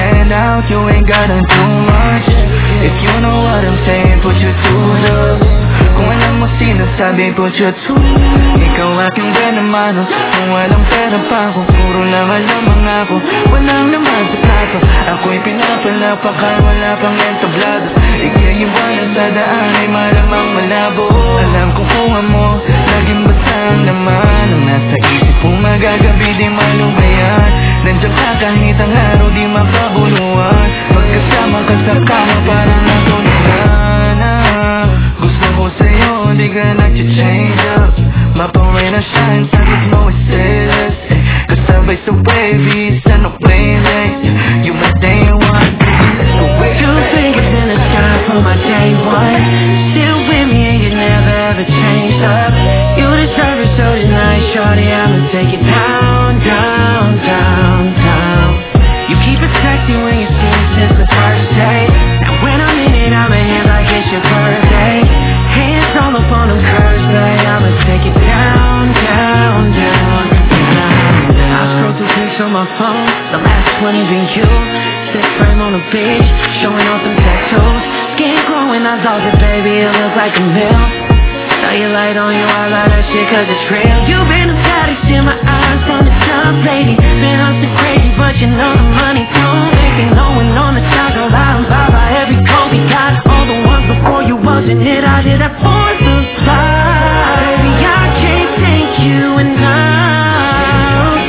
stand out, you ain't gotta do much. If you know what I'm saying, put your tools up. Kung alam mo sinasabi, put your tools. Ikaw aking benamano, kung walang pera pa ako, puro laman lamang ako, walang naman sa plato. Ako'y pinapalapaka, wala pang entablado. Ika'y iwanan sa daan ay malamang malabo. Alam kong kuha mo, laging basang naman. Ang nasa isip kong magagabi, di malubayan. Nandiyan ka kahit ang araw, di makabuluhan. Pagkasama ka sa kama, parang natulunan. Gusto ko sa'yo, di ka nag-change up. Maparay na shine, sakit mo is serious. Kasabay sa waves, ano playlist. You my day one, let's go way. Two fingers in the sky for my day one. Still with me and you never ever changed up. You deserve it, so tonight, shorty, I'ma take it down, down, down, down. You keep it sexy when you see me since the first day. Now when I'm in it, I'ma hit like it's your birthday. Hands all up on them curves, babe, I'ma take it down, down, down, down. I scroll through pics on my phone, the last 20 being you. Sit frame on the beach, showing off them tattoos. Skin glowing, I thought that baby, it looks like a meal. Cellulite on you, I love that shit cause it's real. You've been a static in my eyes from the top, lady. Been hustling crazy, but you know the money don't make me knowing on the top, girl, I don't buy by every coat we got. All the ones before you wasn't it, I did that for the fly. Baby, I can't thank you enough.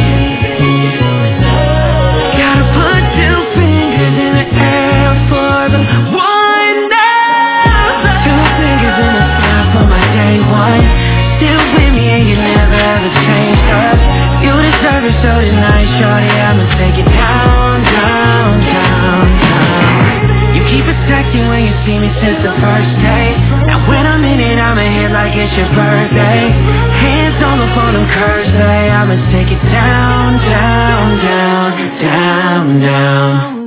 Gotta put two fingers in the air for the one now. Two fingers in the sky for my day one. Still with me and you never ever changed up. You deserve it, so tonight, shorty, I'ma take it down, down, down, down. You keep it sexy when you see me since the first day. Now when I'm in it, I'ma hit like it's your birthday. Hands on the phone, them curves, babe, I'ma take it down, down, down, down, down.